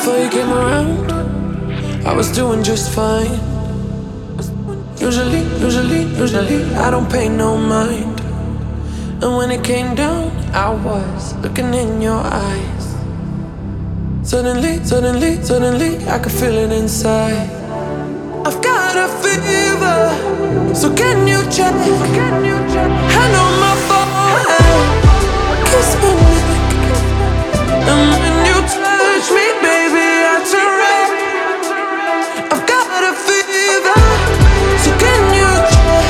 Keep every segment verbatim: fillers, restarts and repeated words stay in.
before you came around, I was doing just fine. Usually, usually, usually, I don't pay no mind. And when it came down, I was looking in your eyes. Suddenly, suddenly, suddenly, I could feel it inside. I've got a fever, so can you check? Hand on my forehead, kiss my neck, and when you touch me, baby, I turn red. I've got a fever, so can you check?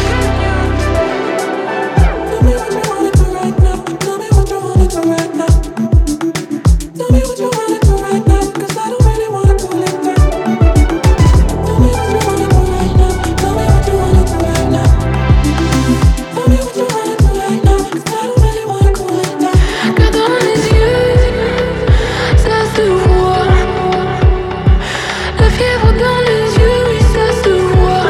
Tell me what you wanna do right now. Tell me what you wanna do right now. Tell me what you wanna do right now, 'cause I don't really wanna do it now. Tell me what you wanna do right now. Tell me what you wanna do right now. Tell me what you wanna do right now, 'cause I don't really wanna do it now. Que dans les yeux, ça se voit. La fièvre dans les yeux, oui, ça se voit.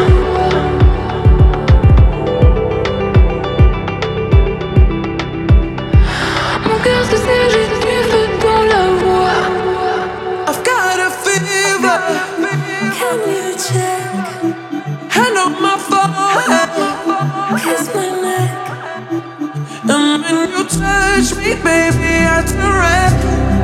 Mon cœur se serre, j'ai du feu dans la voix. I've got a fever, Can you check? hand on my forehead, Kiss my neck. and when you touch me, baby, I turn red.